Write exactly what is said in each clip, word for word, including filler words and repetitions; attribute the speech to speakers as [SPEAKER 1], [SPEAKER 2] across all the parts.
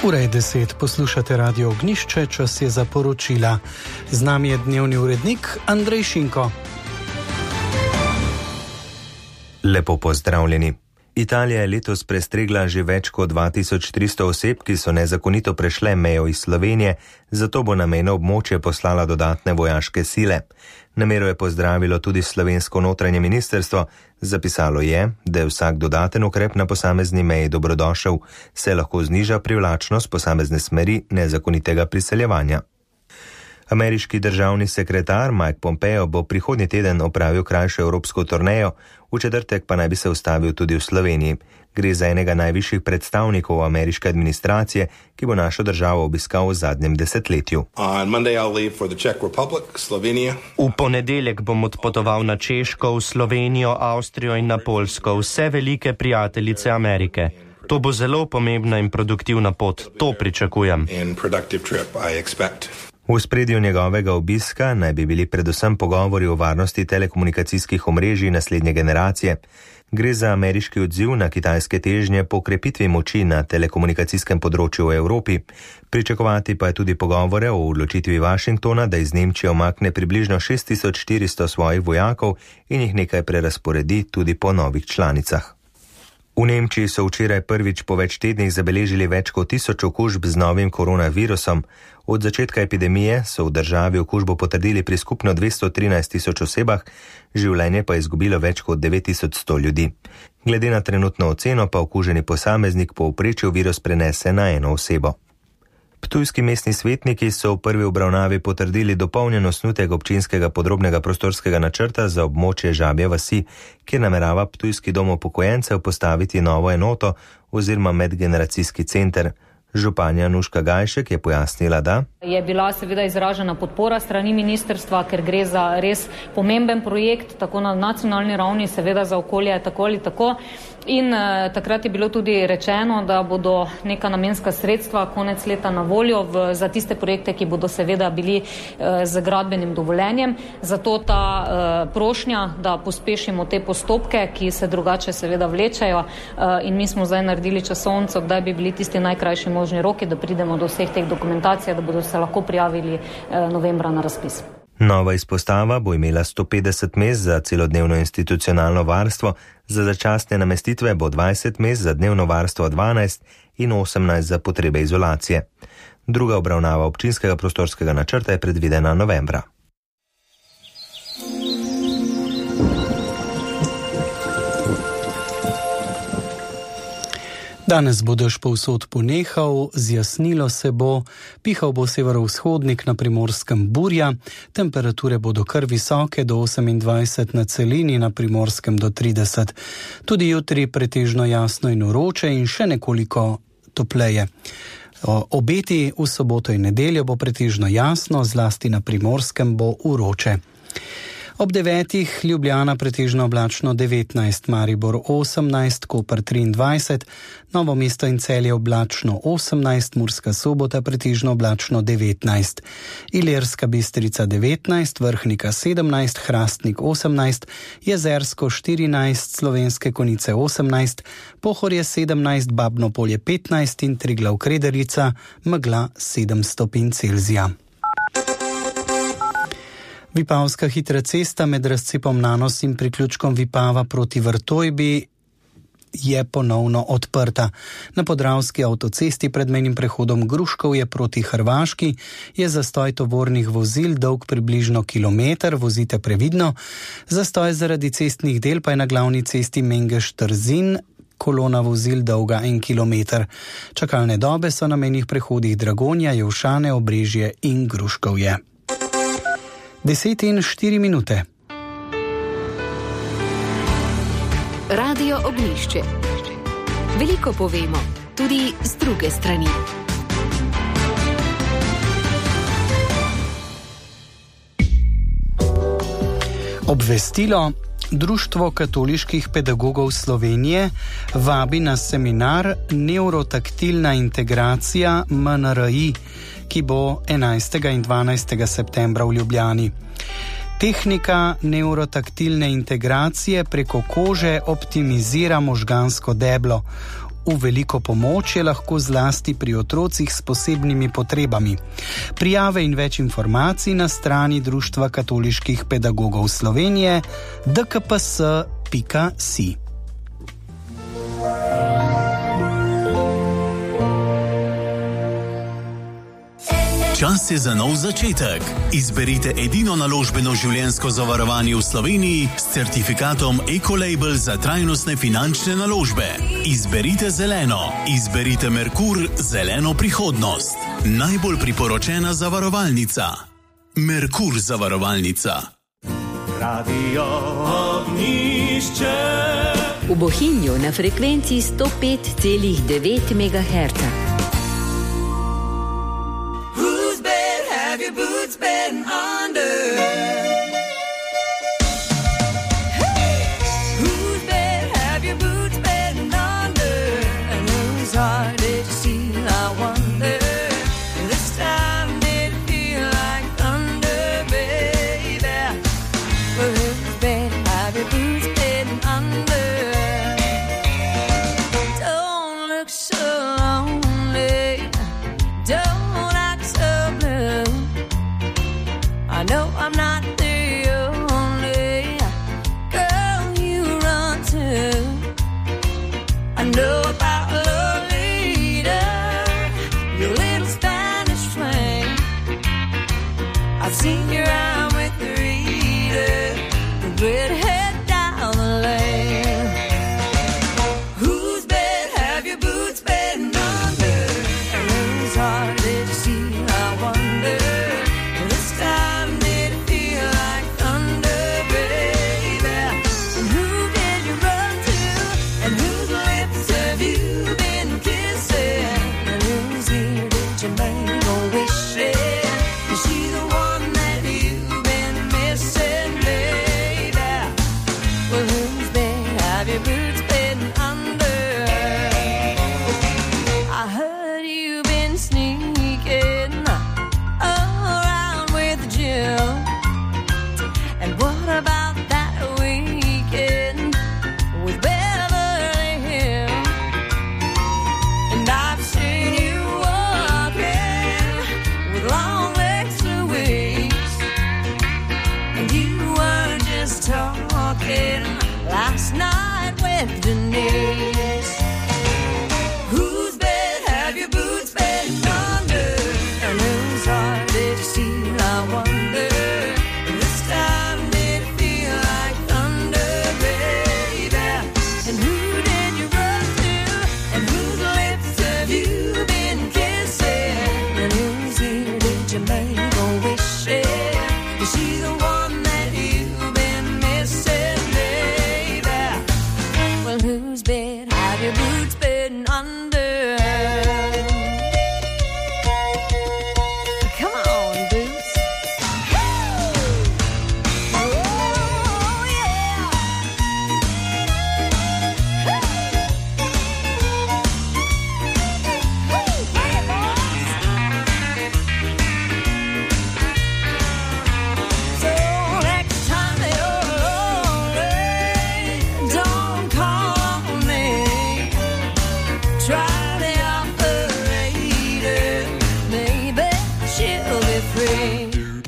[SPEAKER 1] Ura je deset, poslušate Radio Ognjišče, čas je za poročila. Z nami je dnevni urednik Andrej Šinko.
[SPEAKER 2] Lepo pozdravljeni. Italija je letos prestregla že več kot dva tisoč tristo oseb, ki so nezakonito prešle mejo iz Slovenije, zato bo na mejno območje poslala dodatne vojaške sile. Namero je pozdravilo tudi slovensko notranje ministrstvo. Zapisalo je, da je vsak dodaten ukrep na posamezni meji dobrodošel, se lahko zniža privlačnost posamezne smeri nezakonitega priseljevanja. Ameriški državni sekretar Mike Pompeo bo prihodnji teden opravil krajšo evropsko turnejo, v četrtek pa naj bi se ustavil tudi v Sloveniji. Gre za enega najvišjih predstavnikov ameriške administracije, ki bo našo državo obiskal v zadnjem desetletju.
[SPEAKER 3] V ponedeljek bom odpotoval na Češko, v Slovenijo, Avstrijo in na Poljsko, vse velike prijateljice Amerike. To bo zelo pomembna in produktivna pot, to pričakujem.
[SPEAKER 2] V ospredju njegovega obiska naj bi bili predvsem pogovori o varnosti telekomunikacijskih omrežij naslednje generacije. Gre za ameriški odziv na kitajske težnje po krepitvi moči na telekomunikacijskem področju v Evropi. Pričakovati pa je tudi pogovore o odločitvi Washingtona, da iz Nemčije umakne približno šest tisoč štiristo svojih vojakov in jih nekaj prerasporedi tudi po novih članicah. V Nemčiji so včeraj prvič po več tednih zabeležili več kot tisoč okužb z novim koronavirusom. Od začetka epidemije so v državi okužbo potrdili pri skupno dvesto trinajst tisoč osebah, življenje pa je izgubilo več kot devet tisoč sto ljudi. Glede na trenutno oceno pa okuženi posameznik po povprečju virus prenese na eno osebo. Ptujski mestni svetniki so v prvi obravnavi potrdili dopolnjen osnutek občinskega podrobnega prostorskega načrta za območje Žabje vasi, kjer namerava Ptujski dom upokojencev postaviti novo enoto oziroma medgeneracijski center. Županja Nuška Gajšek je pojasnila, da
[SPEAKER 4] je bila seveda izražena podpora strani ministrstva, ker gre za res pomemben projekt, tako na nacionalni ravni, seveda za okolje, tako ali tako. In eh, takrat je bilo tudi rečeno, da bodo neka namenska sredstva konec leta na voljo v, za tiste projekte, ki bodo seveda bili eh, z gradbenim dovoljenjem. Zato ta eh, prošnja, da pospešimo te postopke, ki se drugače seveda vlečajo, eh, in mi smo zdaj naredili časovnico, kdaj bi bili tisti najkrajši možni roki, da pridemo do vseh teh dokumentacij, da bodo se lahko prijavili eh, novembra na razpis.
[SPEAKER 2] Nova izpostava bo imela sto petdeset mest za celodnevno institucionalno varstvo, za začasne namestitve bo dvajset mest, za dnevno varstvo dvanajst in osemnajst za potrebe izolacije. Druga obravnava občinskega prostorskega načrta je predvidena novembra.
[SPEAKER 1] Danes bo dež povsod ponehal, zjasnilo se bo, pihal bo severovzhodnik, na Primorskem burja, temperature bodo kar visoke, do osemindvajset na celini, na Primorskem do trideset. Tudi jutri pretežno jasno in vroče in še nekoliko topleje. Obeti v soboto in nedeljo bo pretežno jasno, zlasti na Primorskem bo vroče. Ob devetih Ljubljana pretežno oblačno devetnajst, Maribor osemnajst, Koper triindvajset, Novo mesto in Celje oblačno osemnajst, Murska Sobota pretežno oblačno devetnajst, Ilirska Bistrica devetnajst, Vrhnika sedemnajst, Hrastnik osemnajst, Jezersko štirinajst, Slovenske Konjice osemnajst, Pohorje sedemnajst, Babno Polje petnajst in Triglav Krederica megla sedem stopinj Celzija. Vipavska hitra cesta med razcepom Nanos in priključkom Vipava proti Vrtojbi je ponovno odprta. Na podravski avtocesti pred mejnim prehodom Gruškovje proti Hrvaški je zastoj tovornih vozil dolg približno kilometer, vozite previdno. Zastoj zaradi cestnih del pa je na glavni cesti Mengeš-Trzin, kolona vozil dolga en kilometer. Čakalne dobe so na mejnih prehodih Dragonja, Jevšane, Obrežje in Gruškovje. Deset in štiri minute.
[SPEAKER 5] Radio Ognjišče. Veliko povemo, tudi z druge strani.
[SPEAKER 1] Obvestilo. Društvo katoliških pedagogov Slovenije vabi na seminar Nevrotaktilna integracija M N R I, ki bo enajstega in dvanajstega septembra v Ljubljani. Tehnika nevrotaktilne integracije preko kože optimizira možgansko deblo. v veliko pomoč je lahko zlasti pri otrocih s posebnimi potrebami. Prijave in več informacij na strani Društva katoliških pedagogov Slovenije d k p s pika si.
[SPEAKER 6] Čas je za nov začetek. Izberite edino naložbeno življenjsko zavarovanje v Sloveniji s certifikatom Ecolabel za trajnostne finančne naložbe. Izberite zeleno. Izberite Merkur, zeleno prihodnost. Najbolj priporočena zavarovalnica. Merkur zavarovalnica.
[SPEAKER 7] Radio Ognjišče.
[SPEAKER 8] V Bohinju na frekvenci sto pet celih devet megaherca.
[SPEAKER 7] Boots been under. Hey, whose bed have your boots been under? And whose heart did you see? I wonder. This time did it feel like thunder, baby? Well, whose bed have your boots been under? Don't look so lonely. Don't act so blue. I know I'm not the only girl you run to. I know about Lolita, your little Spanish flame. I've seen your eye with the reader, the redhead down the lane. Whose bed have your boots been under? And whose heart did you see? I wonder. This time last night with Denise. Whose bed have your boots been under? And whose heart did you see? I wonder. This time did it feel like thunder, baby? And who did you run to? And whose lips have you been kissing? And whose ear did you make a wish in? Is she the one that you've been missing, baby? Well, whose bed have your boots been under? Come on, boots. Oh, yeah. Hey, boys. So next time you're lonely, don't call me. Try the operator, maybe she'll be free.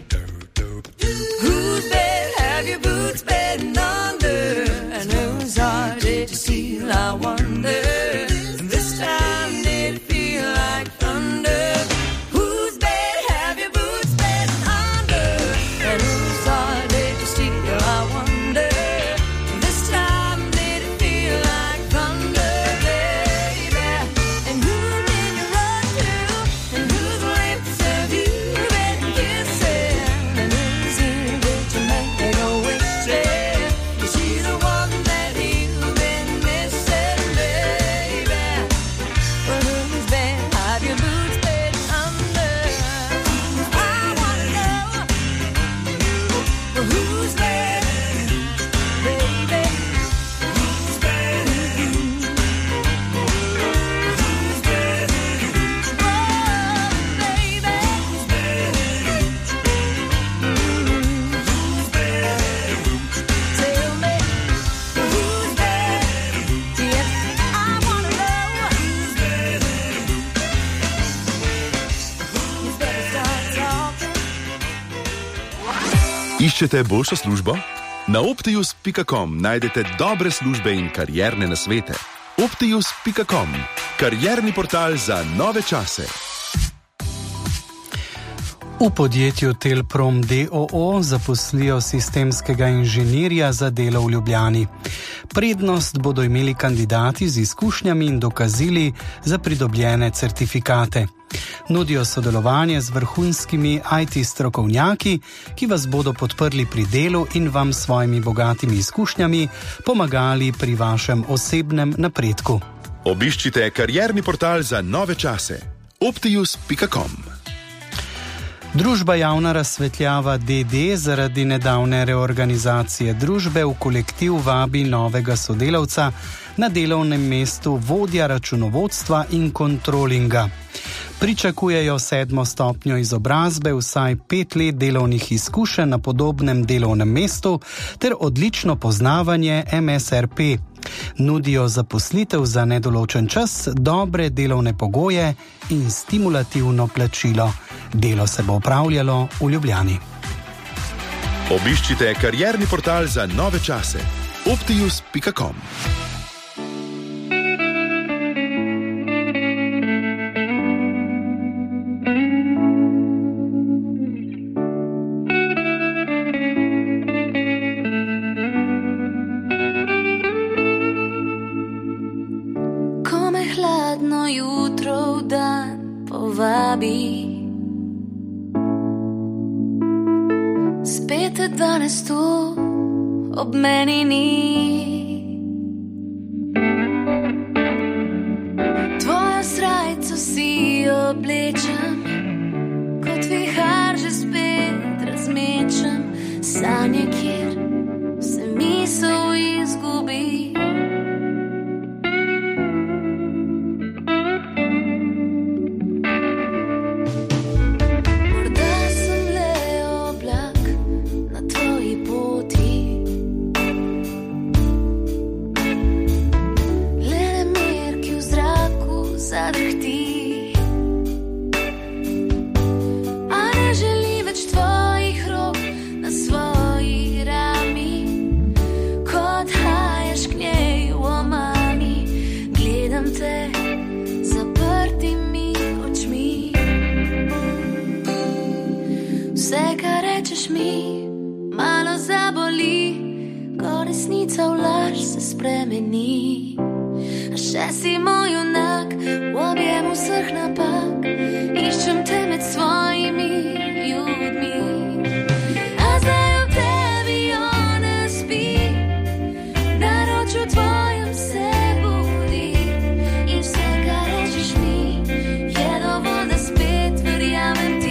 [SPEAKER 7] Whose bed have your boots been under? And whose heart did you steal? I wonder. This time did it feel like thunder? Whose bed have your boots been under? And whose heart did you steal? I wonder. This time did it feel like thunder, baby?
[SPEAKER 9] Iščete boljšo službo? Na optius pika com najdete dobre službe in karierne nasvete. optius pika com, karierni portal za nove čase.
[SPEAKER 1] V podjetju Telprom d o o zaposlijo sistemskega inženirja za delo v Ljubljani. Prednost bodo imeli kandidati z izkušnjami in dokazili za pridobljene certifikate. Nudijo sodelovanje z vrhunskimi I T strokovnjaki, ki vas bodo podprli pri delu in vam s svojimi bogatimi izkušnjami pomagali pri vašem osebnem napredku.
[SPEAKER 9] Obiščite karierni portal za nove čase. optius pika com.
[SPEAKER 1] Družba Javna razsvetljava D D zaradi nedavne reorganizacije družbe v kolektiv vabi novega sodelavca na delovnem mestu vodja računovodstva in kontrolinga. Pričakujejo sedmo stopnjo izobrazbe, vsaj pet let delovnih izkušenj na podobnem delovnem mestu ter odlično poznavanje M S R P. Nudijo zaposlitev za nedoločen čas, dobre delovne pogoje in stimulativno plačilo. Delo se bo opravljalo v Ljubljani.
[SPEAKER 9] Obiščite karierni portal za nove čase. optius pika com.
[SPEAKER 10] Hladno jutro v dan povabi, spet danes tu ob meni ni. Tvojo srajco si oblečem, kot vihar že spet razmečem sanje, kjer se misel izgubi. Malo zaboli, ko resnica v laž se spremeni. A še si moj junak, v objemu vseh napak, iščem te med svojimi ljudmi. A zdaj v tebi ona spi, naročju tvojem se budi. In vse, kar rečeš mi, je dovolj, da spet verjamem ti.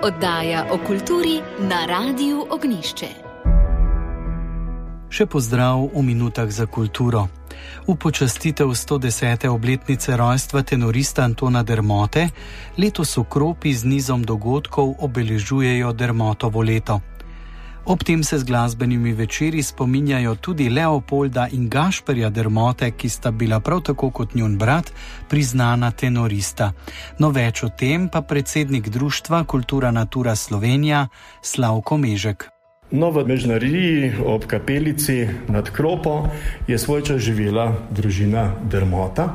[SPEAKER 5] Oddaja o kulturi na Radiu Ognjišče.
[SPEAKER 1] Še pozdrav v minutah za kulturo. V počastitev sto desete obletnice rojstva tenorista Antona Dermote letos v Kropi z nizom dogodkov obeležujejo Dermotovo leto. Ob tem se z glasbenimi večeri spominjajo tudi Leopolda in Gašperja Dermote, ki sta bila prav tako kot njun brat priznana tenorista. No, več o tem pa predsednik društva Kultura Natura Slovenija Slavko Mežek.
[SPEAKER 11] No, v Mežnariji ob kapelici nad Kropo je svojčas živela družina Dermota.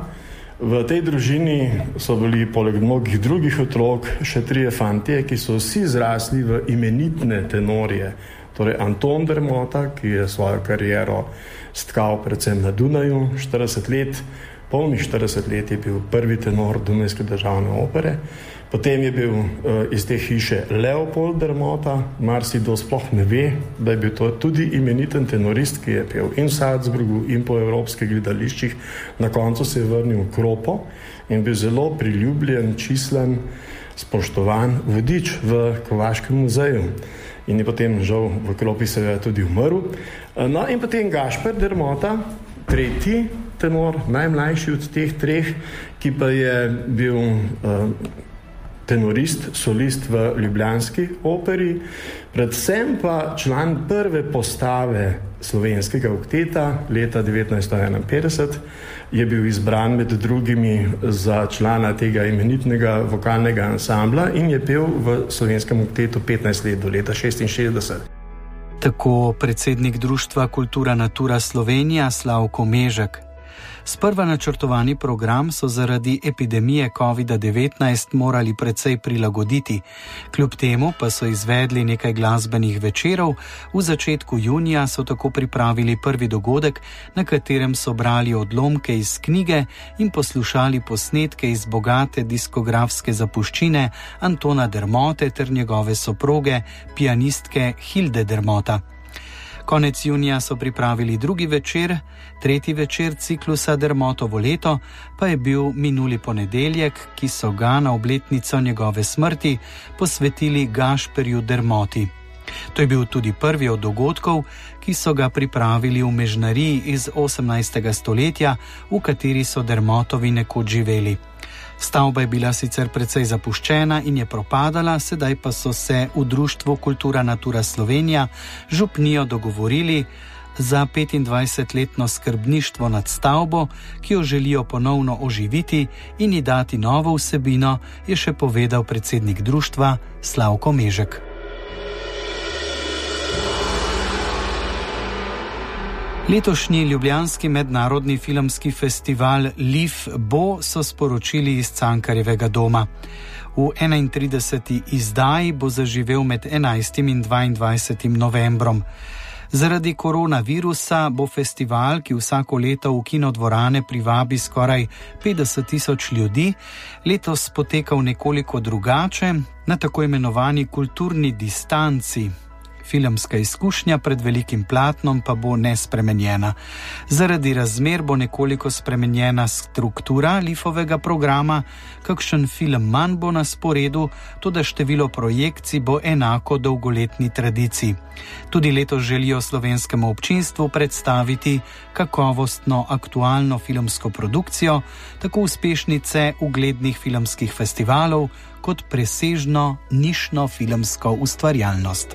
[SPEAKER 11] V tej družini so bili poleg mnogih drugih otrok še trije fantje, ki so vsi zrasli v imenitne tenorje. Torej Anton Dermota, ki je svojo kariero stkal predvsem na Dunaju, štirideset let, polnih štirideset let je bil prvi tenor Dunajske državne opere. Potem je bil uh, iz te hiše Leopold Dermota, marsikdo sploh ne ve, da je bil to tudi imeniten tenorist, ki je pel in v Salzburgu in po evropskih gledališčih. Na koncu se je vrnil v Kropo in bil zelo priljubljen, čislen, spoštovan vodič v Kovaškem muzeju. In je potem žal v Kropi seveda tudi umrl. No in potem Gašper Dermota, tretji tenor, najmlajši od teh treh, ki pa je bil uh, tenorist, solist v ljubljanski operi, predvsem pa član prve postave slovenskega okteta leta devetnajststo enainpetdeset, je bil izbran med drugimi za člana tega imenitnega vokalnega ansambla in je pel v slovenskem oktetu petnajst let do leta šestinšestdeset.
[SPEAKER 1] Tako predsednik društva Kultura Natura Slovenija Slavko Mežek. Sprva načrtovani program so zaradi epidemije kovida devetnajst morali precej prilagoditi. Kljub temu pa so izvedli nekaj glasbenih večerov. V začetku junija so tako pripravili prvi dogodek, na katerem so brali odlomke iz knjige in poslušali posnetke iz bogate diskografske zapuščine Antona Dermote ter njegove soproge, pianistke Hilde Dermota. Konec junija so pripravili drugi večer, tretji večer ciklusa Dermotovo leto pa je bil minuli ponedeljek, ki so ga na obletnico njegove smrti posvetili Gašperju Dermoti. To je bil tudi prvi od dogodkov, ki so ga pripravili v Mežnariji iz osemnajstega stoletja, v kateri so Dermotovi nekoč živeli. Stavba je bila sicer precej zapuščena in je propadala, sedaj pa so se v društvu Kultura Natura Slovenija župnijo dogovorili za petindvajsetletno skrbništvo nad stavbo, ki jo želijo ponovno oživiti in ji dati novo vsebino, je še povedal predsednik društva Slavko Mežek. Letošnji ljubljanski mednarodni filmski festival L I F bo, so sporočili iz Cankarjevega doma. V enaintrideseti izdaji bo zaživel med enajstim in dvaindvajsetim novembrom. Zaradi koronavirusa bo festival, ki vsako leto v kinodvorane privabi skoraj petdeset tisoč ljudi, letos potekal nekoliko drugače, na tako imenovani kulturni distanci. Filmska izkušnja pred velikim platnom pa bo nespremenjena. Zaradi razmer bo nekoliko spremenjena struktura L I F-ovega programa, kakšen film manj bo na sporedu, toda število projekcij bo enako dolgoletni tradiciji. Tudi letos želijo slovenskemu občinstvu predstaviti kakovostno aktualno filmsko produkcijo, tako uspešnice uglednih filmskih festivalov, kot presežno nišno filmsko ustvarjalnost.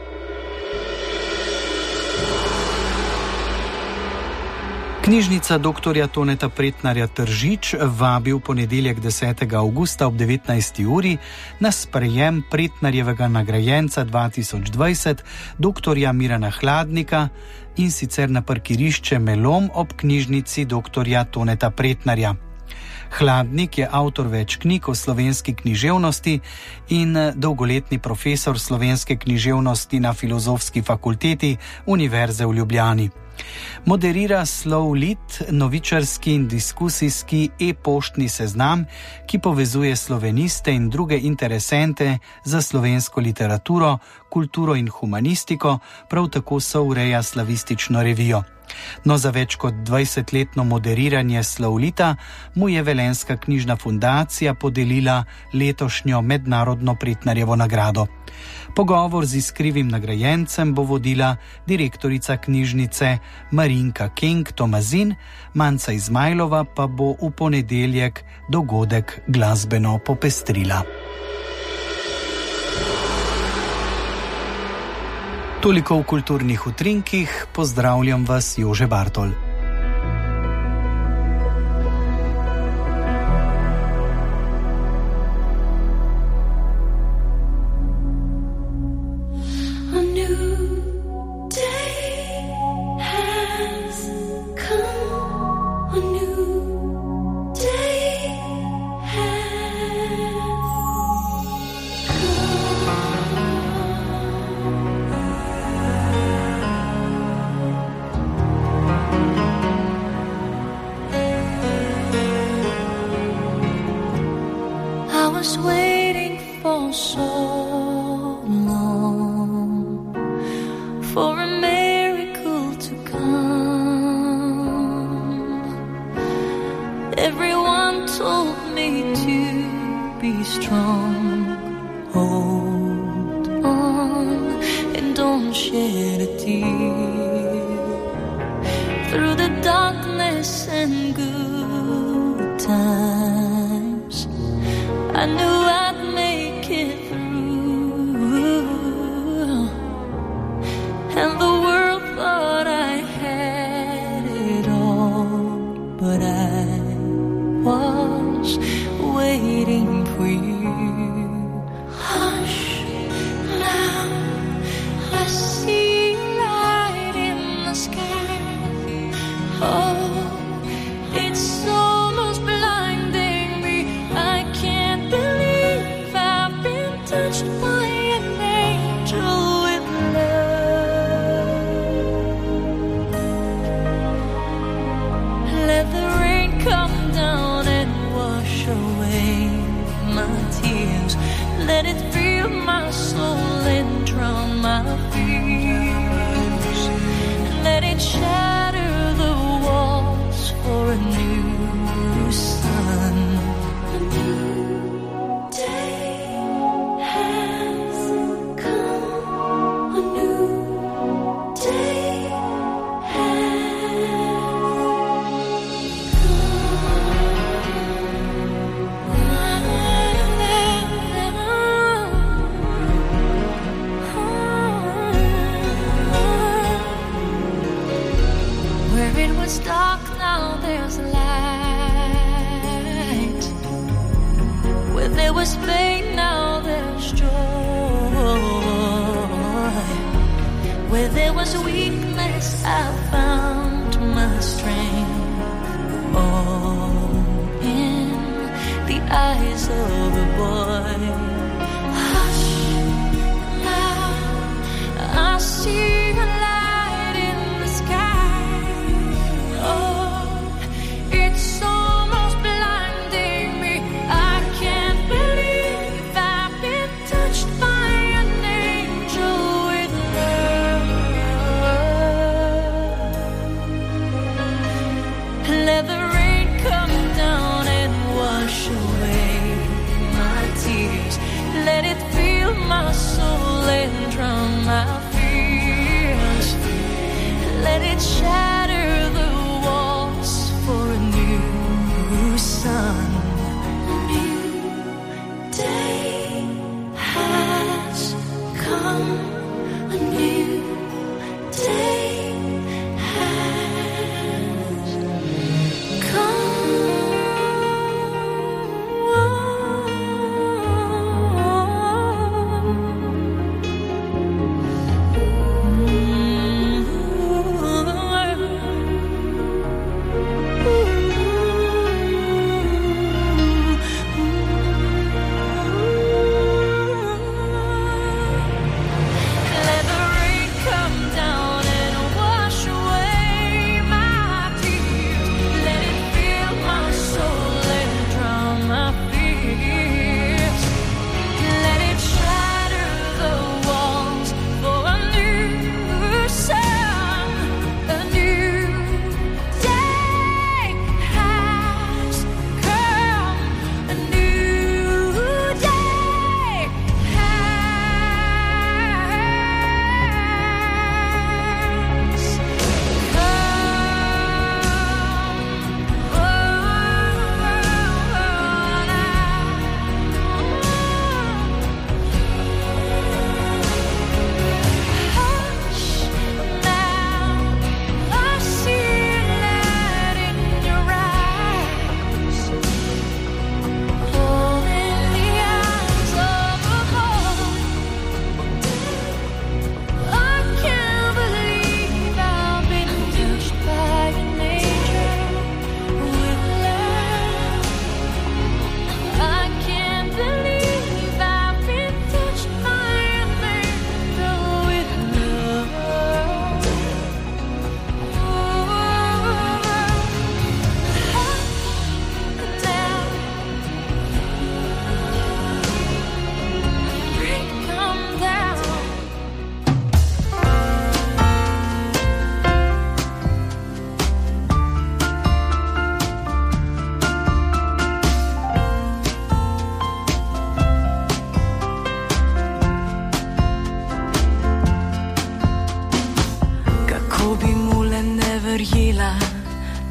[SPEAKER 1] Knjižnica doktorja Toneta Pretnarja Tržič vabi v ponedeljek desetega avgusta ob devetnajsti uri na sprejem Pretnarjevega nagrajenca dva tisoč dvajset doktorja Mirana Hladnika, in sicer na parkirišče Melom ob knjižnici doktorja Toneta Pretnarja. Hladnik je avtor več knjig o slovenski književnosti in dolgoletni profesor slovenske književnosti na Filozofski fakulteti Univerze v Ljubljani. Moderira Slovlit, novičarski in diskusijski e-poštni seznam, ki povezuje sloveniste in druge interesente za slovensko literaturo, kulturo in humanistiko, prav tako soureja slavistično revijo. No za več kot dvajsetletno moderiranje Slovlita mu je Velenjska knjižna fundacija podelila letošnjo mednarodno Pretnarjevo nagrado. Pogovor z iskrivim nagrajencem bo vodila direktorica knjižnice Marinka Keng-Tomazin, Manca Izmajlova pa bo v ponedeljek dogodek glasbeno popestrila. Toliko v kulturnih utrinkih, pozdravljam vas, Jože Bartol.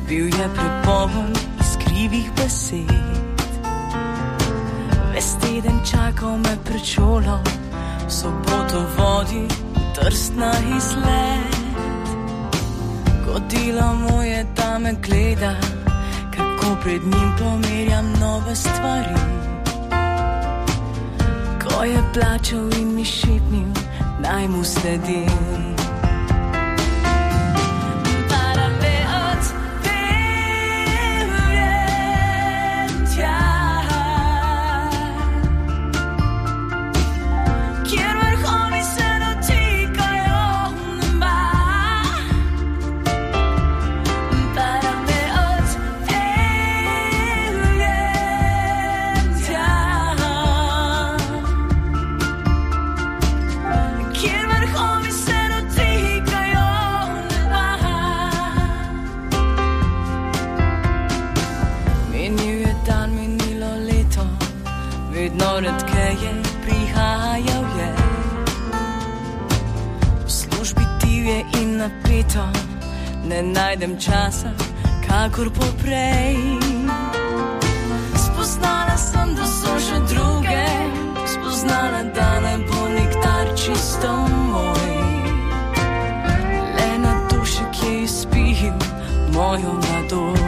[SPEAKER 12] bil je prepoln iskrivih besed. Ves teden čakal me pred šolo, v soboto vodi Trst na izlet. Godila mu je, da me gleda, kako pred njim pomerjam nove stvari. Ko je plačal in mi šepnil, naj mu sledim. Redkeje prihajal je, v službi divje in napeto, ne najdem časa, kakor poprej. Spoznala sem, da so že druge, spoznala, da ne bo nikdar čisto moj. Le na dušek je izpil mojo mladost.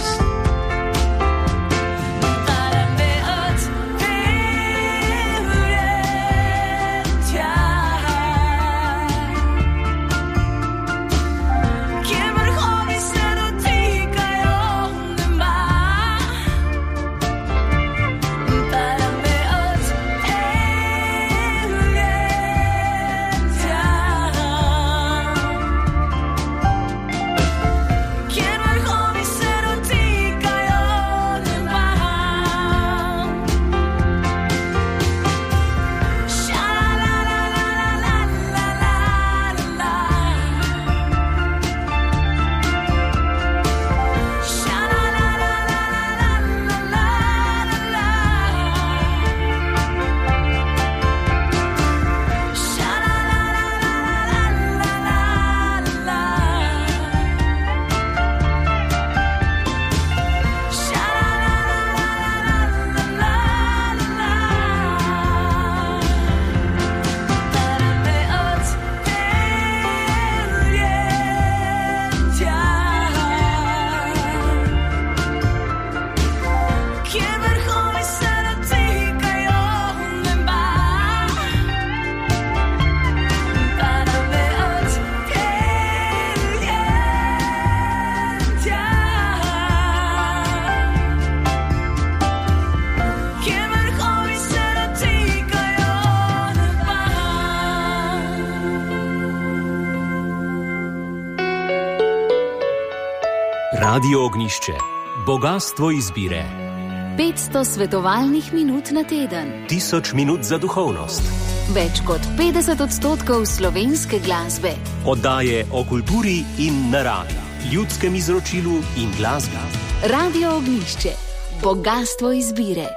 [SPEAKER 13] Radio Ognišče. Bogastvo izbire.
[SPEAKER 5] petsto svetovalnih minut na teden.
[SPEAKER 13] Tisoč minut za duhovnost.
[SPEAKER 5] Več kot petdeset odstotkov slovenske glasbe.
[SPEAKER 13] Oddaje o kulturi in naravi, ljudskem izročilu in glasbi.
[SPEAKER 5] Radio Ognišče. Bogastvo izbire.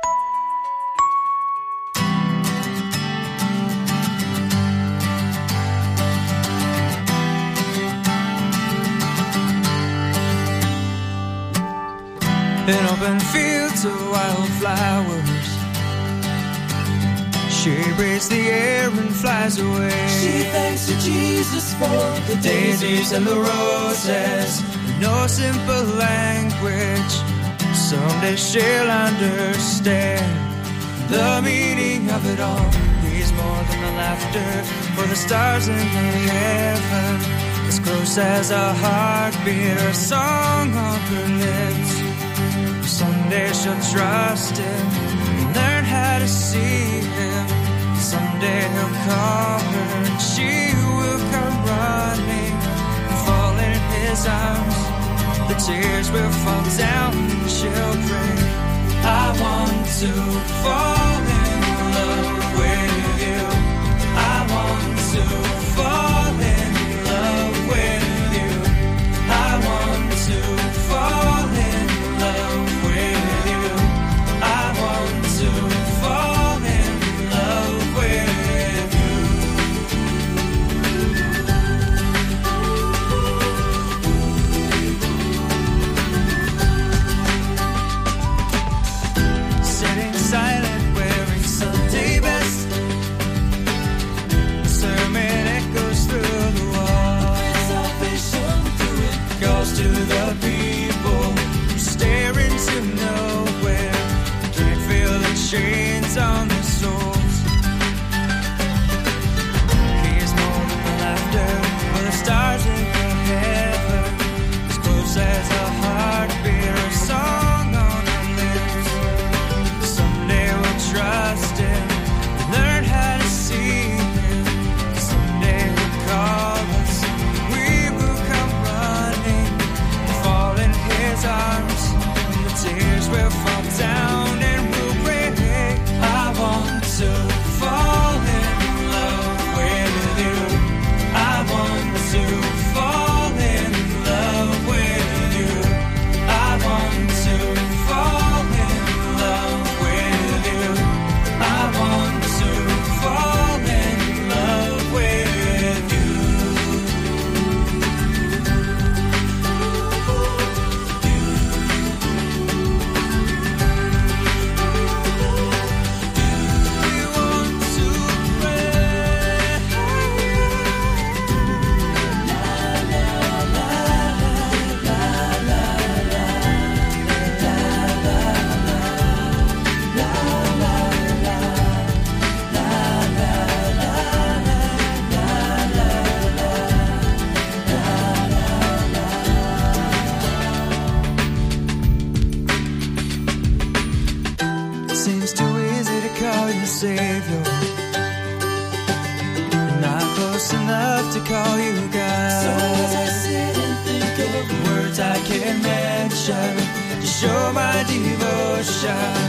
[SPEAKER 14] In open fields of wildflowers, she breathes the air and flies away.
[SPEAKER 15] She thanks to Jesus for the daisies and the roses.
[SPEAKER 14] No simple language, someday she'll understand the meaning of it all. He's more than the laughter for the stars in the heaven, as close as a heartbeat or a song on her lips. Someday she'll trust him and learn how to see him. Someday he'll call her and she will come running, fall in his arms. The tears will fall down and she'll pray. I want to fall in love with you. I want to fall in love with you. I want to fall in love with you. I want to fall in love with you. close enough to call you God. So as I sit and think of words I can't mention to show my devotion,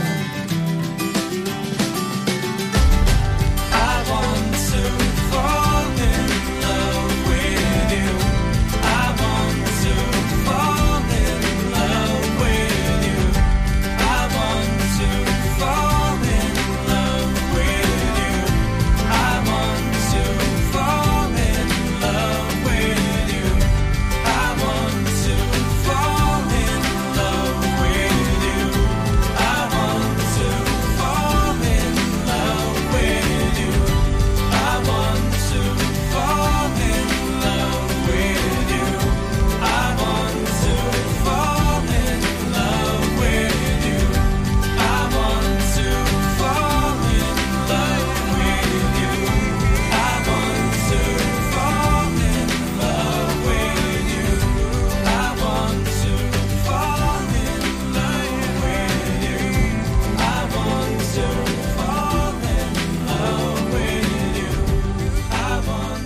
[SPEAKER 14] I want to fall in love with you. I want to fall in love with you. I want to fall in love with you. I want to fall in love with you. I want to fall in love with you. I want to fall in love with you. I want to fall in love with you. I want to fall in love with you. I want to fall in love with you. I want to fall in love with you. I want to fall in love with you. I want to fall in love with you. I want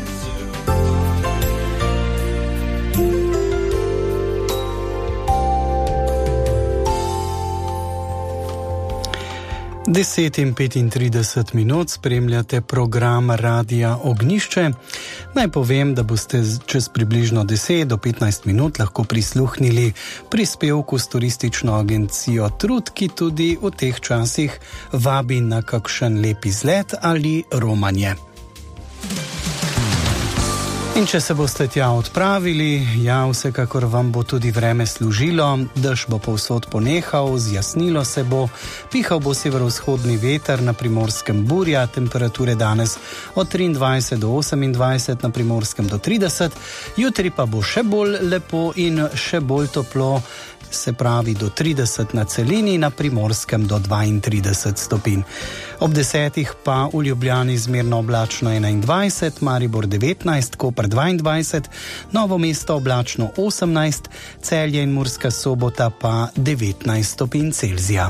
[SPEAKER 1] deset in petintrideset minut spremljate program Radia Ognišče. Naj povem, da boste čez približno deset do petnajst minut lahko prisluhnili prispevku s turistično agencijo Trud, ki tudi v teh časih vabi na kakšen lep izlet ali romanje. In če se boste tja odpravili, ja, vsekakor vam bo tudi vreme služilo, dež bo povsod ponehal, zjasnilo se bo, pihal bo severovzhodni veter, na Primorskem burja, temperature danes od triindvajset do osemindvajset, na Primorskem do trideset, jutri pa bo še bolj lepo in še bolj toplo, se pravi do trideset na celini, na Primorskem do dvaintrideset stopinj. Ob desetih pa v Ljubljani zmerno oblačno enaindvajset, Maribor devetnajst, Koper dvaindvajset, Novo mesto oblačno osemnajst, Celje in Murska Sobota pa devetnajst stopinj Celzija.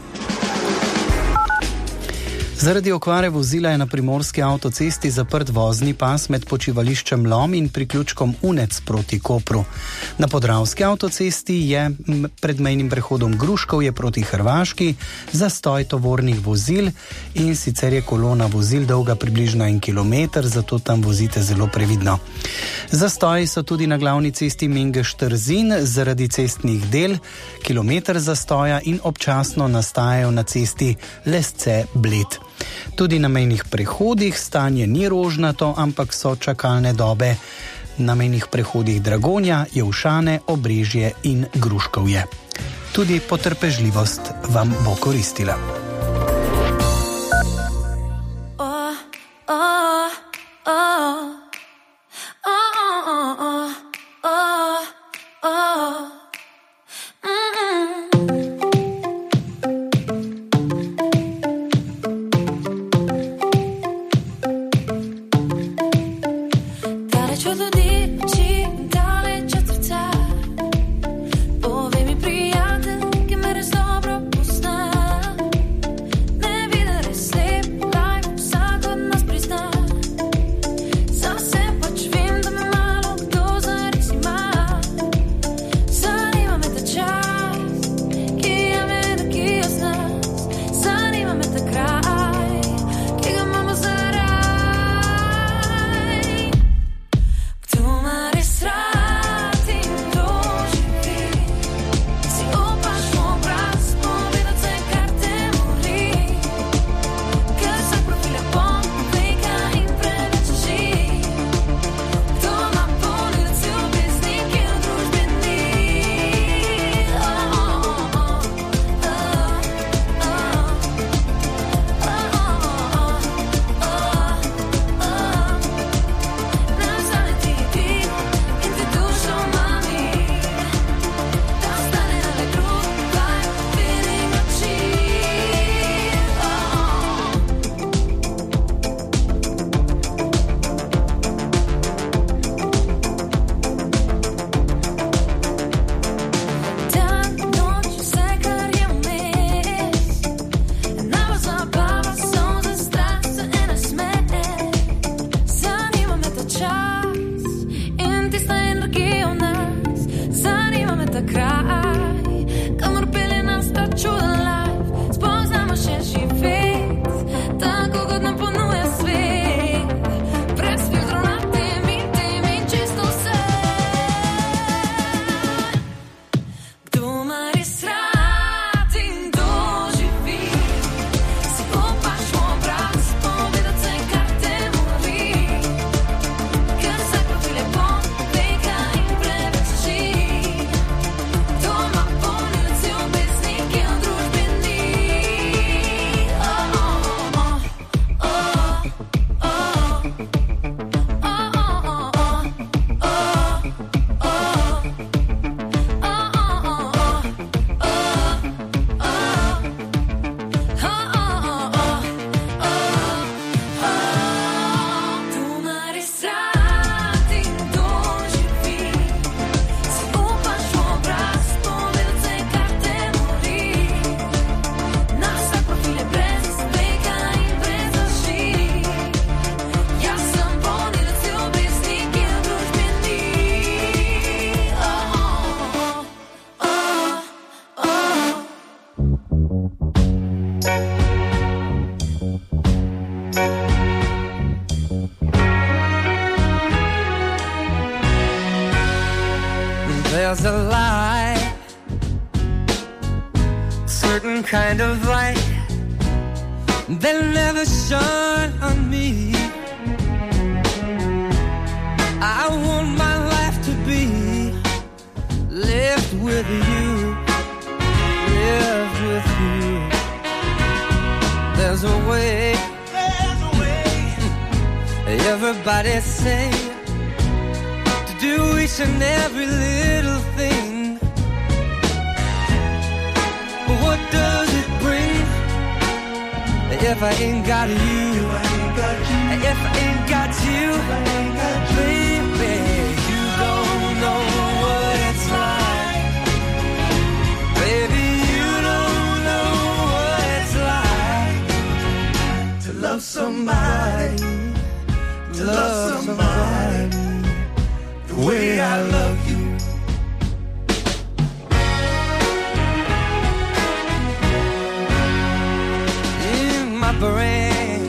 [SPEAKER 1] Zaradi okvare vozila je na primorski avtocesti zaprt vozni pas med počivališčem Lom in priključkom Unec proti Kopru. Na podravski avtocesti je pred mejnim prehodom Gruškovje proti Hrvaški zastoj tovornih vozil in sicer je kolona vozil dolga približno en kilometer, zato tam vozite zelo previdno. Zastoji so tudi na glavni cesti Mengeš-Trzin zaradi cestnih del, kilometer zastoja in občasno nastajajo na cesti Lesce-Bled. Tudi na mejnih prehodih stanje ni rožnato, ampak so čakalne dobe na mejnih prehodih Dragonja, Jevšane, Obrežje in Gruškovje. Tudi potrpežljivost vam bo koristila.
[SPEAKER 10] Oh, oh, oh. Oh, oh, oh, oh, oh.
[SPEAKER 7] Don't
[SPEAKER 14] There's a light, certain kind of light that never shone on me. I want my life to be lived with you, lived with you. There's a way, there's a way. Everybody say to do each and every little thing. But what does it bring if I ain't got you? If I ain't got you, baby, you don't know what it's like. Baby, you don't know what it's like to love somebody, to love somebody the way I love you. In my brain,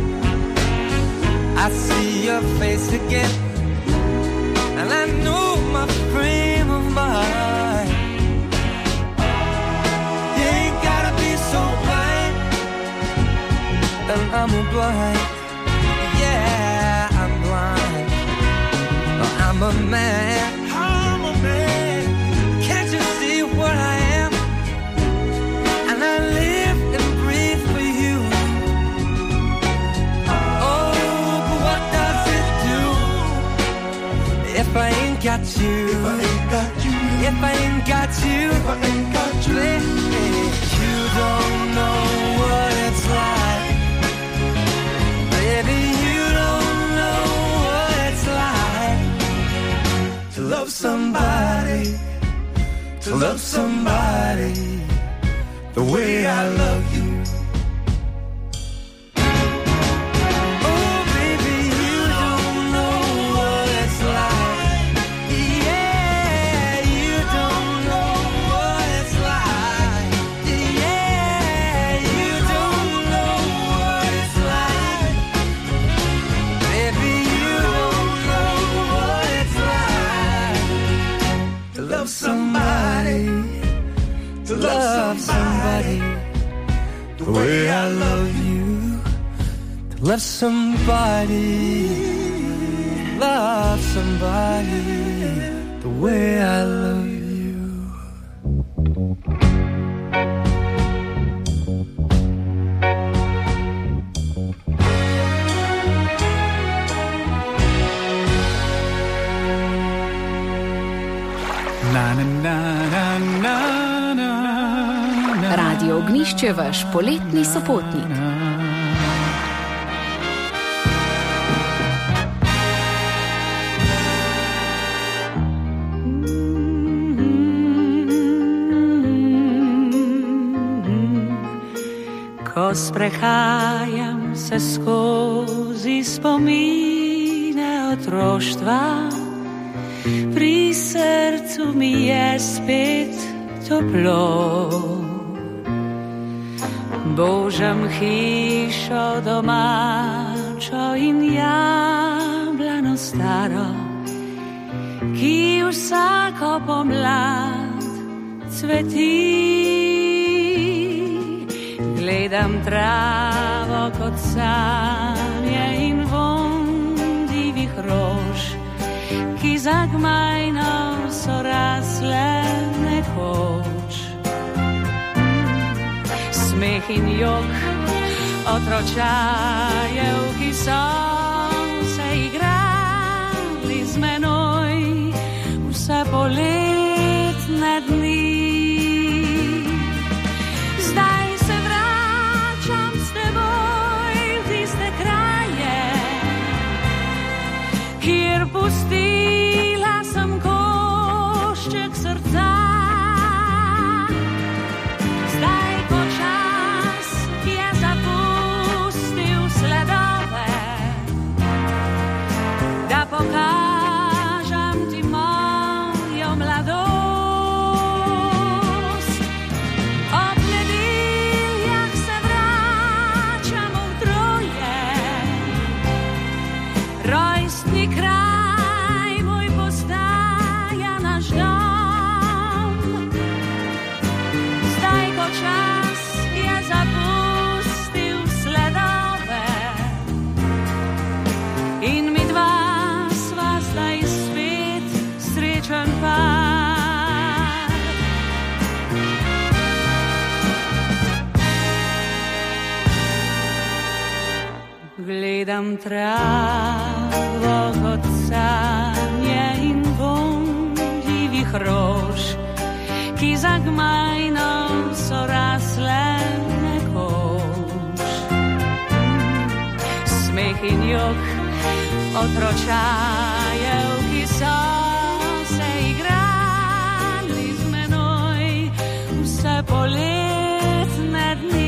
[SPEAKER 14] I see your face again, and I know my frame of mind. You ain't gotta be so blind, and I'm blind. Yeah, I'm blind. I'm a man, I'm a man. Can't you see what I am? And I live and breathe for you. Oh, but what does it do if I ain't got you? If I ain't got you, if I ain't got you, if I ain't got you, baby, you don't know what it's like. Baby, you don't know what it's like to love somebody, to love somebody the way I love you. Oh, baby, you don't know what it's like. Yeah, you don't know what it's like. Yeah, you don't know what it's like. Baby, you don't know what it's like to love somebody, to love somebody the way I love you, to love somebody, love somebody the way I love you.
[SPEAKER 16] Na, na, na, na, na, na.
[SPEAKER 5] Radio Ognjišče, vaš poletni sopotnik.
[SPEAKER 12] Ko sprehajam se skozi spomine otroštva, pri srcu mi je spet toplo. Božam hišo domačo in jablano staro, ki vsako pomlad cveti. Gledam travo kot sanje in von divjih rož, ki za gmajno so rasle nekoč. Smeh in jok otročajev, ki so se igrali z menoj vse poletne dni. Zdaj se vračam s teboj v tiste kraje, kjer pustila sem košček srca. Zdaj, ko čas je zapustil sledove, da pokažem ti mojo mladost. Ob nedeljah se vračamo v troje, rojstni kraj Gledam travo kot sanje in vonj divjih rož, ki za gmajnom so rasle nekoč. Smeh in jok otročajev, ki so se igrali z menoj vse poletne dni.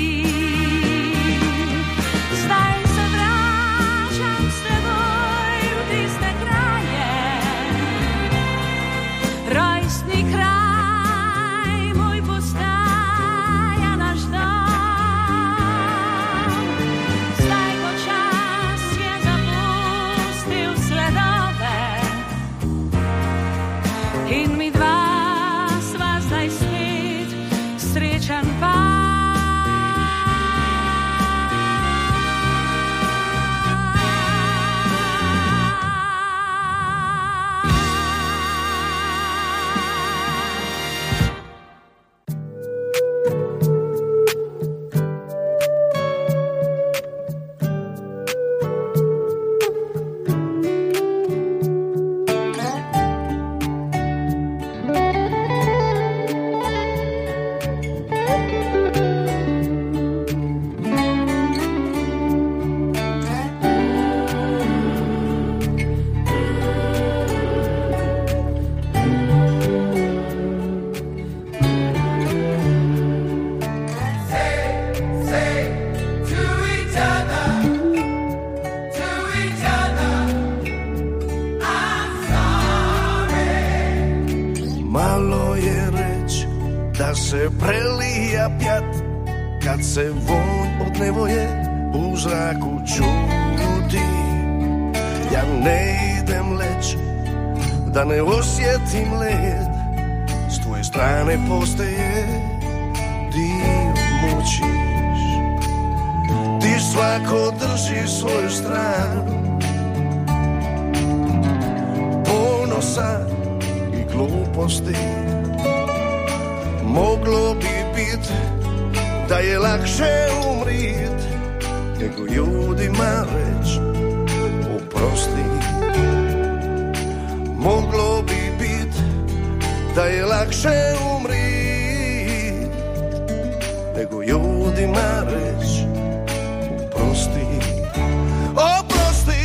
[SPEAKER 17] se prelija pjat, kad se vonj od nevoje u zraku čuti. Ja ne idem leć, da ne osjetim led, s tvoje strane postaje dio mučiš. Ti svako drži svoju stranu, ponosa i gluposti. Moglo bi bit da je lakše umrit nego ljudima reć oprosti. Moglo bi bit da je lakše umrit nego ljudima reć oprosti. Oprosti.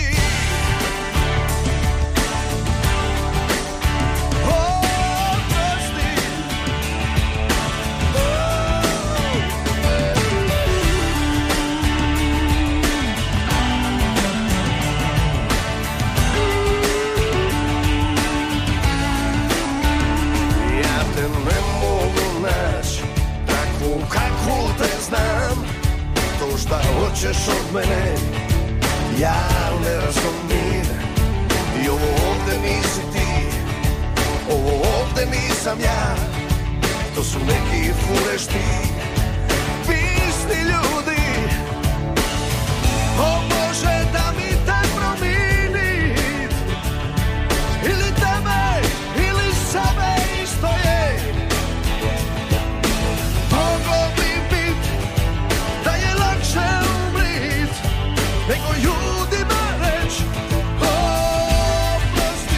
[SPEAKER 17] Šta hoćeš od mene, ja ne razumijem. I ovo ovde nisi ti, ovo ovde nisam ja. To su neki furešti, pisni ljudi. O Bože, da mi te promijenit, ili tebe, ili sebe isto je. Moglo bi bit da je lakše umrit nego ljudima reć oprosti.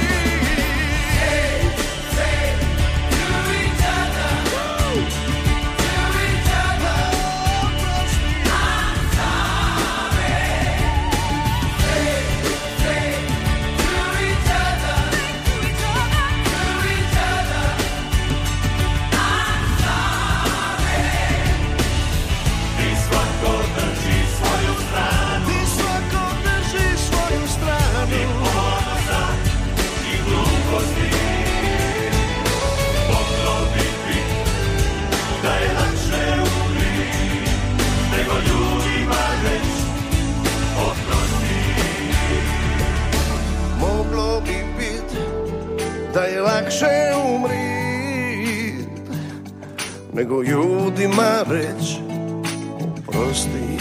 [SPEAKER 17] Say, say to each other, to each other, oprosti. I'm sorry. Say, say to each other, to each other, to each other, I'm sorry. Ti svako drži svoju stranu, ti svako drži svoju stranu, i ponosa i gluposti. Moglo bi bit da je lakše umrit nego ljudima reć oprosti. Moglo bi bit da je lakše umrit nego ljudima reć oprosti.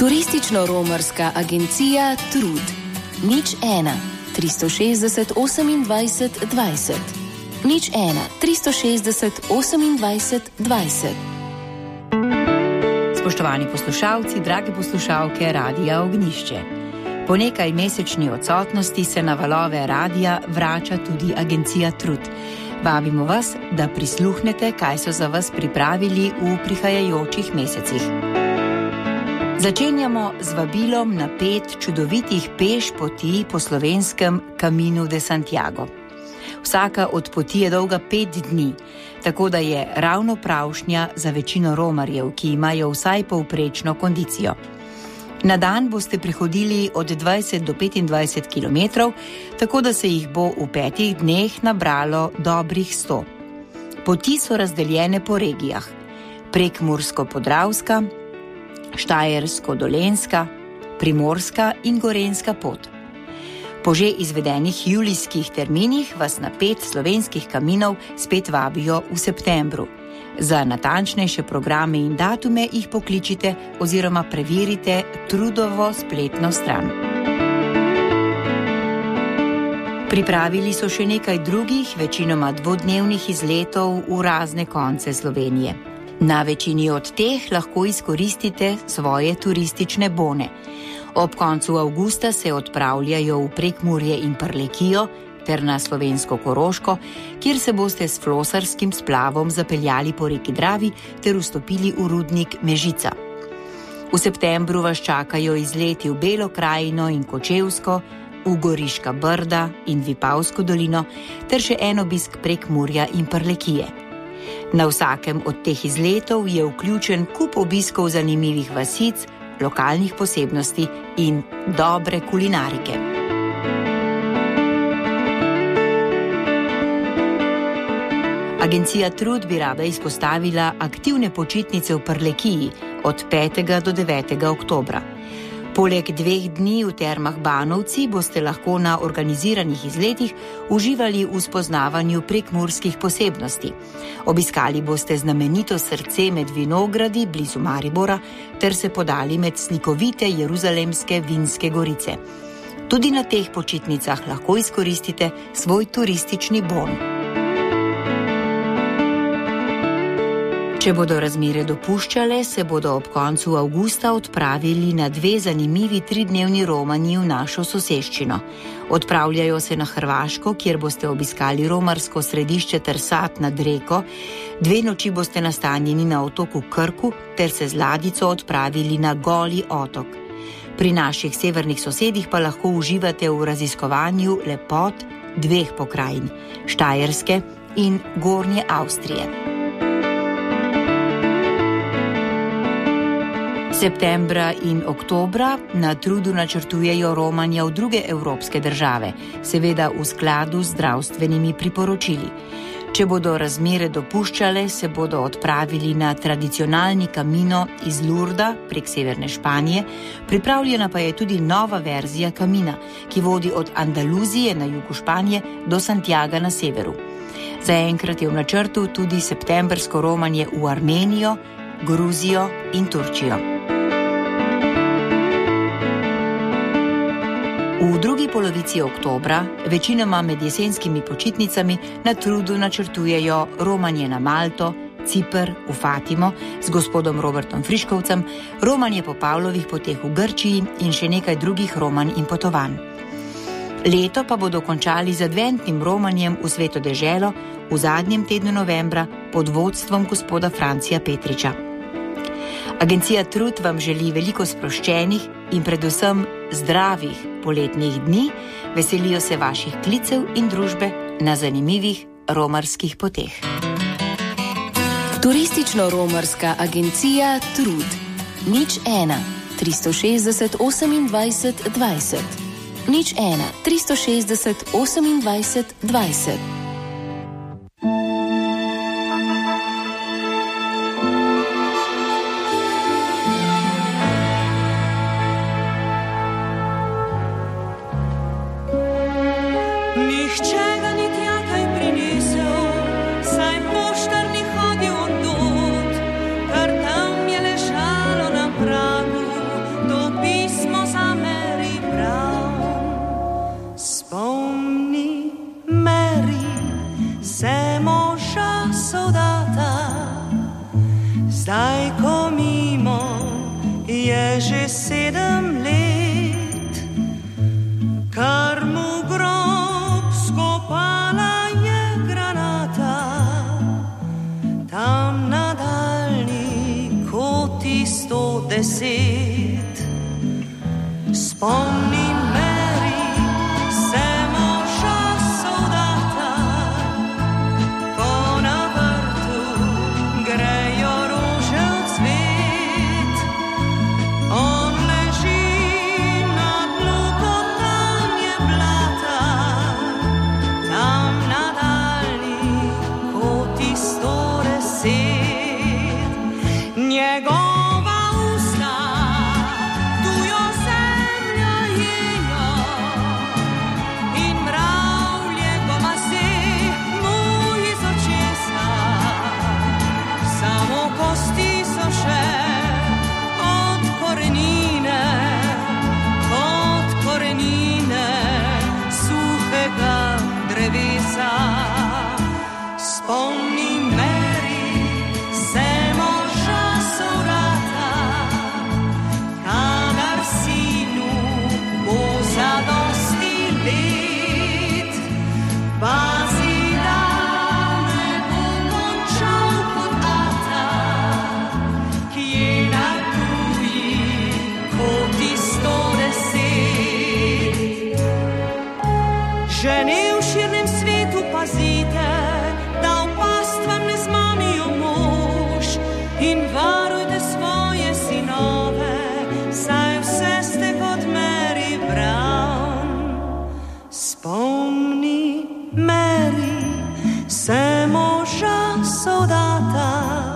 [SPEAKER 5] Turistično-romarska agencija Trud. Nič ena, tristo šestdeset, osemindvajset, dvajset. Nič ena, tristo šestdeset, osemindvajset, dvajset.
[SPEAKER 18] Spoštovani poslušalci, drage poslušalke Radia Ognišče. Po nekaj mesečni odsotnosti se na valove radia vrača tudi agencija Trud. Vabimo vas, da prisluhnete, kaj so za vas pripravili v prihajajočih mesecih. Začenjamo z vabilom na pet čudovitih peš poti po slovenskem Caminu de Santiago. Vsaka od poti je dolga pet dni, tako da je ravno pravšnja za večino romarjev, ki imajo vsaj povprečno kondicijo. Na dan boste prehodili od dvajset do petindvajset kilometrov, tako da se jih bo v petih dneh nabralo dobrih sto. Poti so razdeljene po regijah: Prekmursko-podravska, Štajersko-dolenska, Primorska in Gorenjska pot. Po že izvedenih julijskih terminih vas na pet slovenskih kaminov spet vabijo v septembru. Za natančnejše programe in datume jih pokličite oziroma preverite Trudovo spletno stran. Pripravili so še nekaj drugih, večinoma dvodnevnih izletov v razne konce Slovenije. Na večini od teh lahko izkoristite svoje turistične bone. Ob koncu avgusta se odpravljajo v Prekmurje in Prlekijo ter na slovensko Koroško, kjer se boste s flosarskim splavom zapeljali po reki Dravi ter vstopili v rudnik Mežica. V septembru vas čakajo izleti v Belo krajino in Kočevsko, v Goriška Brda in Vipavsko dolino ter še en obisk Prekmurja in Prlekije. Na vsakem od teh izletov je vključen kup obiskov zanimivih vasic, lokalnih posebnosti in dobre kulinarike. Agencija Trud bi rada izpostavila aktivne počitnice v Prlekiji od petega do devetega oktobra. Poleg dveh dni v termah Banovci boste lahko na organiziranih izletih uživali v spoznavanju prekmurskih posebnosti. Obiskali boste znamenito srce med vinogradi blizu Maribora ter se podali med slikovite jeruzalemske vinske gorice. Tudi na teh počitnicah lahko izkoristite svoj turistični bon. Če bodo razmere dopuščale, se bodo ob koncu avgusta odpravili na dve zanimivi tridnevni romanji v našo soseščino. Odpravljajo se na Hrvaško, kjer boste obiskali romarsko središče Trsat nad Reko, dve noči boste nastanjeni na otoku Krku ter se z ladjico odpravili na Goli otok. Pri naših severnih sosedih pa lahko uživate v raziskovanju lepot dveh pokrajin, Štajerske in Gornje Avstrije. Septembra in oktobra na Trudu načrtujejo romanja v druge evropske države, seveda v skladu z zdravstvenimi priporočili. Če bodo razmere dopuščale, se bodo odpravili na tradicionalni Camino iz Lurda prek severne Španije, pripravljena pa je tudi nova verzija Camina, ki vodi od Andaluzije na jugu Španije do Santiaga na severu. Zaenkrat je v načrtu tudi septembrsko romanje v Armenijo, Gruzijo in Turčijo. V drugi polovici oktobra, večinoma med jesenskimi počitnicami, na Trudu načrtujejo romanje na Malto, Ciper, v Fatimo z gospodom Robertom Friškovcem, romanje po Pavlovih poteh v Grčiji in še nekaj drugih romanj in potovanj. Leto pa bodo končali z adventnim romanjem v Sveto deželo v zadnjem tednu novembra pod vodstvom gospoda Francija Petriča. Agencija Trud vam želi veliko sproščenih in predvsem zdravih poletnih dni, veselijo se vaših klicev in družbe na zanimivih romarskih poteh.
[SPEAKER 5] Turistično-romarska agencija Trud. Nič ena, tristo šestdeset, osemindvajset, dvajset. Nič ena, tristo šestdeset, osemindvajset, dvajset.
[SPEAKER 12] Do
[SPEAKER 7] Zdaj, ko mimo je že sedem let, kar mu grob skopala je granata, tam na daljni koti sto deset. Spomni Mary, se moža soldata, ko na vrtu grejo rože v cvet. On leži na dnu, kot tam je blata, tam na daljni koti sto deset. Njegova usta tujo zemljo jejo in mravlje gomase mu iz očesa. Samo kosti so še od korenine, od korenine suhega drevesa. Spomni Mary, se moža sovrata, kadar sinu bo zadosti let. Pazi, da ne bo končal kot ata, ki je na tuji koti sto deset. Žene v širnem svetu pazite, da v pastvam ne zmamijo mož, in varujte svoje sinove, saj vse ste kot Mary Brown. Spomni Mary, se moža soldata,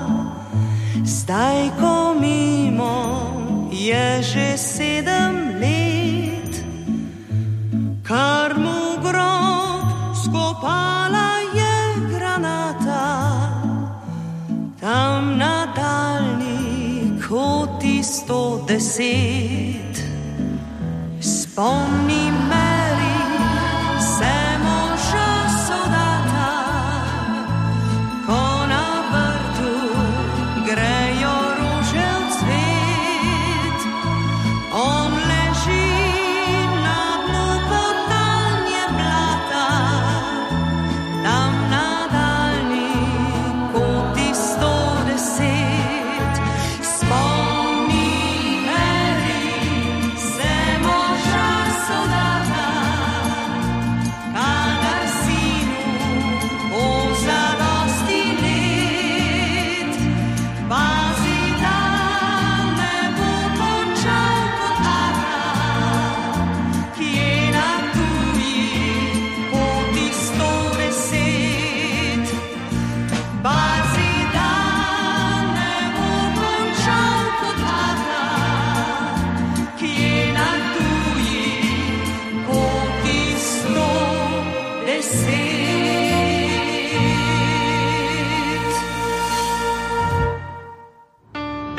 [SPEAKER 7] zdaj ko mimo je že sedem let, kar mu grob skopala je granata, tam na daljni koti sto deset. Spomni me,